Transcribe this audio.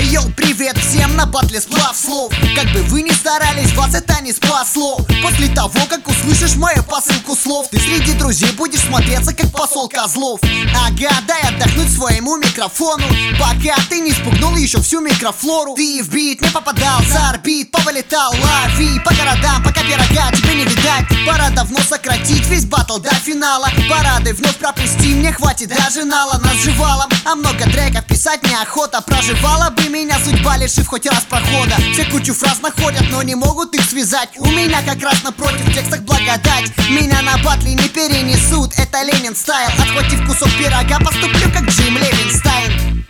Йоу, привет всем на батле сплав слов. Как бы вы ни старались, вас это не спасло. После того, как услышишь мою посылку слов, ты среди друзей будешь смотреться, как посол Козлов. Ага, дай отдохнуть своему микрофону, пока ты не спугнул еще всю микрофлору. Ты в бит не попадал, за орбит повылетал. Лови по городам, пока пирога тебе не видать. Пора давно сократить весь батл до финала. Парады вновь пропусти, мне хватит даже нала. Нас жевалом, а много треков писать неохота. Проживала бы меня судьба, лишив хоть раз прохода. Все кучу фраз находят, но не могут их связать. У меня как раз напротив в текстах благодать. Меня на батле не перенесут, это Ленин стайл. Отхватив кусок пирога, поступлю как Джим Левинстайн.